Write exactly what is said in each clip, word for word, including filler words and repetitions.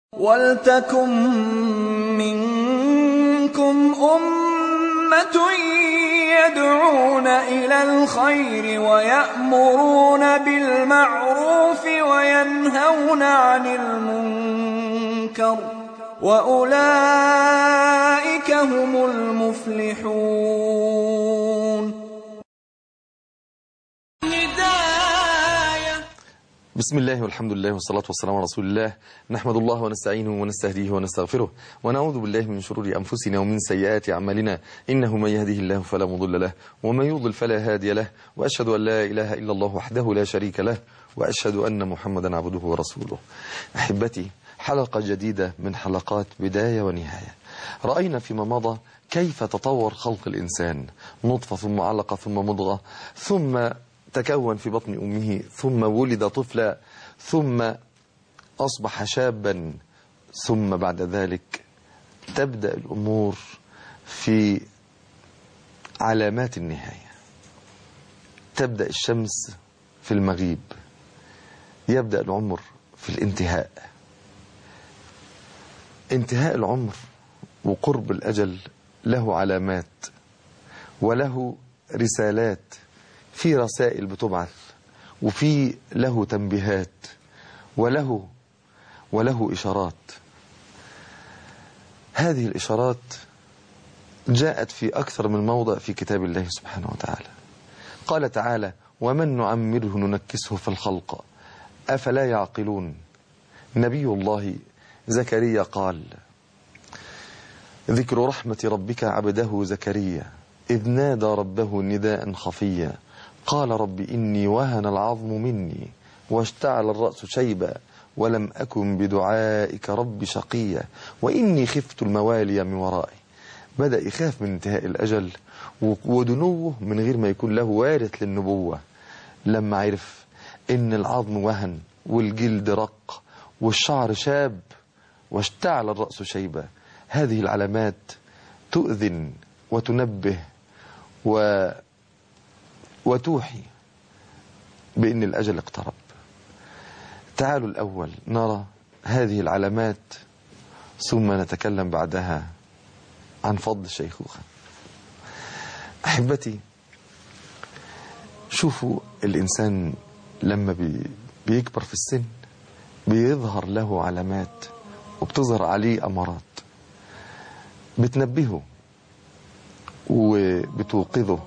وَلْتَكُن مِّنكُمْ أُمَّةٌ يَدْعُونَ إِلَى الْخَيْرِ وَيَأْمُرُونَ بِالْمَعْرُوفِ وَيَنْهَوْنَ عَنِ الْمُنكَرِ ۚ وَأُولَٰئِكَ هُمُ الْمُفْلِحُونَ. بسم الله والحمد لله والصلاة والسلام على رسول الله. نحمد الله ونستعينه ونستهديه ونستغفره ونعوذ بالله من شرور أنفسنا ومن سيئات أعمالنا، إنه من يهده الله فلا مضل له ومن يضلل فلا هادي له، وأشهد أن لا إله إلا الله وحده لا شريك له، وأشهد أن محمدا عبده ورسوله. أحبتي، حلقة جديدة من حلقات بداية ونهاية. رأينا فيما مضى كيف تطور خلق الإنسان، نطفة ثم علقة ثم مضغة، ثم تكون في بطن أمه، ثم ولد طفلا، ثم أصبح شابا، ثم بعد ذلك تبدأ الأمور في علامات النهاية. تبدأ الشمس في المغيب، يبدأ العمر في الانتهاء. انتهاء العمر وقرب الأجل له علامات وله رسالات، في رسائل بتبعث وفي له تنبيهات وله وله إشارات. هذه الإشارات جاءت في أكثر من موضع في كتاب الله سبحانه وتعالى. قال تعالى: ومن نعمره ننكسه في الخلق أفلا يعقلون. نبي الله زكريا قال: ذكر رحمة ربك عبده زكريا إذ نادى ربه نداء خفيا قال رب إني وهن العظم مني واشتعل الرأس شيبا ولم أكن بدعائك رب شقيا وإني خفت الموالي من ورائي. بدأ يخاف من انتهاء الأجل ودنوه من غير ما يكون له وارث للنبوة. لما عرف إن العظم وهن والجلد رق والشعر شاب واشتعل الرأس شيبا، هذه العلامات تؤذن وتنبه و وتوحي بأن الأجل اقترب. تعالوا الأول نرى هذه العلامات، ثم نتكلم بعدها عن فضل الشيخوخة. أحبتي، شوفوا الإنسان لما بي بيكبر في السن بيظهر له علامات وبتظهر عليه أمارات بتنبهه وبتوقظه.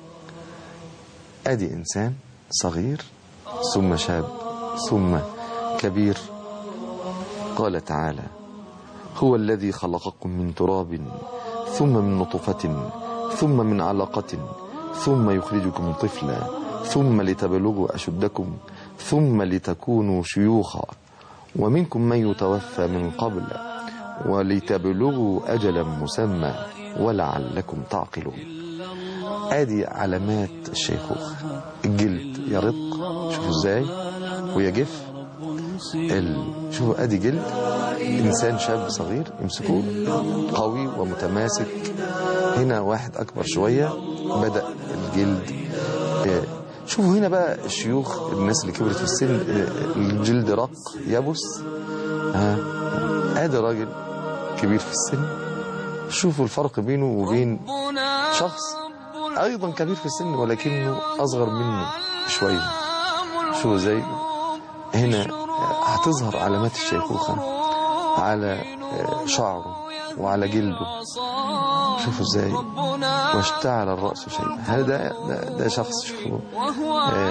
أدي إنسان صغير ثم شاب ثم كبير. قال تعالى: هو الذي خلقكم من تراب ثم من نطفة ثم من علقة ثم يخرجكم طفلا ثم لتبلغوا أشدكم ثم لتكونوا شيوخا ومنكم من يتوفى من قبل ولتبلغوا أجلا مسمى ولعلكم تعقلون. ادي علامات الشيخوخة. الجلد يرق، شوفوا ازاي، ويجف. ال... شوفوا ادي جلد انسان شاب صغير يمسكوه قوي ومتماسك. هنا واحد اكبر شوية بدأ الجلد. شوفوا هنا بقى الشيوخ، الناس اللي كبرت في السن الجلد رق يبس. ها ادي راجل كبير في السن. شوفوا الفرق بينه وبين شخص أيضا كبير في السن ولكنه أصغر منه شوية. شو زي هنا هتظهر علامات الشيخوخة على شعره وعلى جلده. شوفوا ازاي، واشتعل الرأس شيء. هل ده, ده, ده شخص شوفوا آآ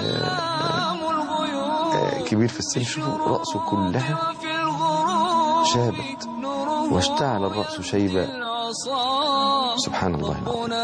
آآ كبير في السن. شوفوا رأسه كلها شابت واشتعل الرأس شيبا. سبحان الله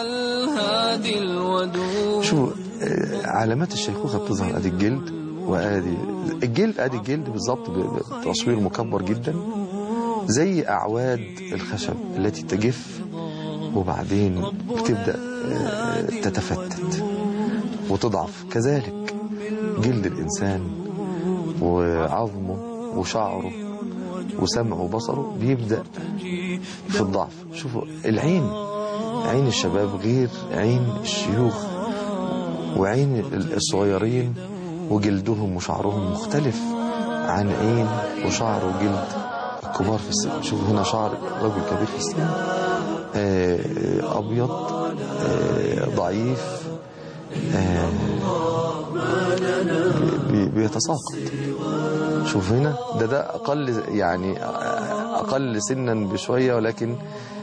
العظيم. شو علامات الشيخوخة بتظهر. ادي الجلد وادي الجلد ادي الجلد بالظبط بتصوير مكبر جدا زي اعواد الخشب التي تجف وبعدين بتبدأ تتفتت وتضعف. كذلك جلد الانسان وعظمه وشعره وسمعه وبصره بيبدأ في الضعف. شوفوا العين، عين الشباب غير عين الشيوخ، وعين الصغيرين وجلدهم وشعرهم مختلف عن عين وشعر وجلد كبار في السن. شوف هنا شعر رجل كبير في السن أبيض ضعيف بيتساقط. شوف هنا ده ده أقل يعني أقل سنا بشوية، ولكن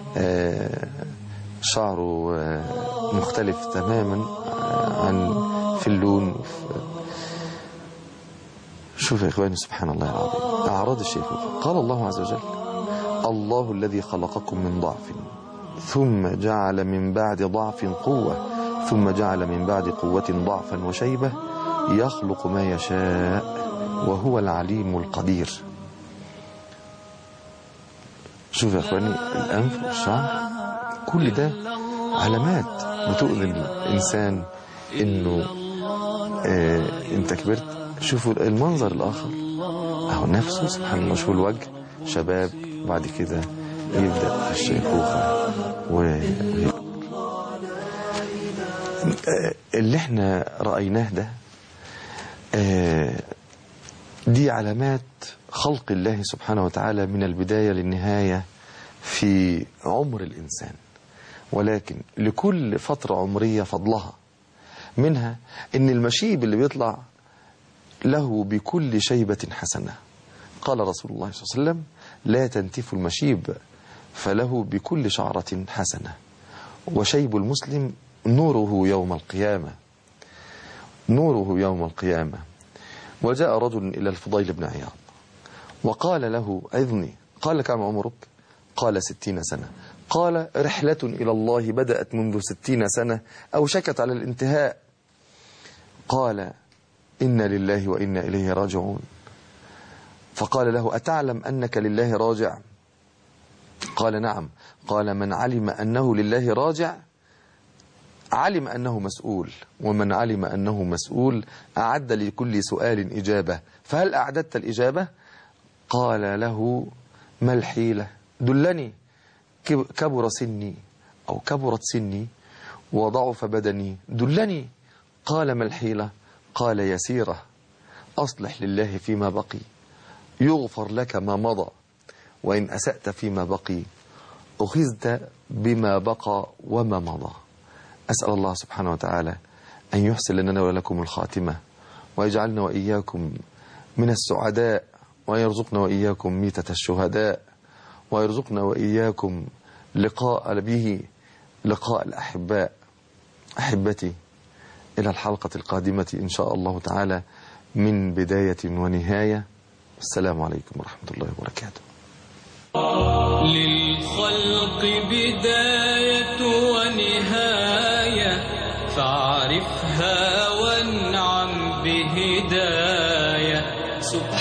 شعره مختلف تماما عن في اللون. شوف يا إخواني سبحان الله العظيم، أعراض الشيخوخة. قال الله عز وجل: الله الذي خلقكم من ضعف ثم جعل من بعد ضعف قوة ثم جعل من بعد قوة ضعفا وشيبة يخلق ما يشاء وهو العليم القدير. شوف يا إخواني الأنف والشعر كل ده علامات بتؤذن الإنسان إنه آه أنت كبرت. شوفوا المنظر الآخر أهو نفسه سبحان الله. شوفوا الوجه شباب وبعد كده يبدأ الشيخوخة و اللي احنا رأيناه ده دي علامات خلق الله سبحانه وتعالى من البداية للنهاية في عمر الإنسان، ولكن لكل فترة عمرية فضلها. منها ان المشيب اللي بيطلع له بكل شيبة حسنة. قال رسول الله صلى الله عليه وسلم: لا تنتف المشيب فله بكل شعرة حسنة، وشيب المسلم نوره يوم القيامة نوره يوم القيامة. وجاء رجل إلى الفضيل بن عياض وقال له: أذني. قال: كم عمرك؟ قال: ستين سنة. قال: رحلة إلى الله بدأت منذ ستين سنة أو شكت على الانتهاء. قال: إنا لله وإنا إليه راجعون. فقال له: أتعلم أنك لله راجع؟ قال: نعم. قال: من علم أنه لله راجع علم أنه مسؤول، ومن علم أنه مسؤول أعد لكل سؤال إجابة، فهل أعددت الإجابة؟ قال له: ما الحيلة؟ دلني. كبر سني أو كبرت سني وضعف بدني، دلني. قال: ما الحيلة؟ قال: يسيرة، أصلح لله فيما بقي يغفر لك ما مضى، وإن أسأت فيما بقي أخذت بما بقى وما مضى. أسأل الله سبحانه وتعالى أن يحسن لنا ولكم الخاتمة، ويجعلنا وإياكم من السعداء، ويرزقنا وإياكم ميتة الشهداء، ويرزقنا وإياكم لقاء به لقاء الأحباء. أحبتي، إلى الحلقة القادمة إن شاء الله تعالى من بداية ونهاية. السلام عليكم ورحمة الله وبركاته. للخلق بداية ونهاية، فاعرفها وانعم بهداية.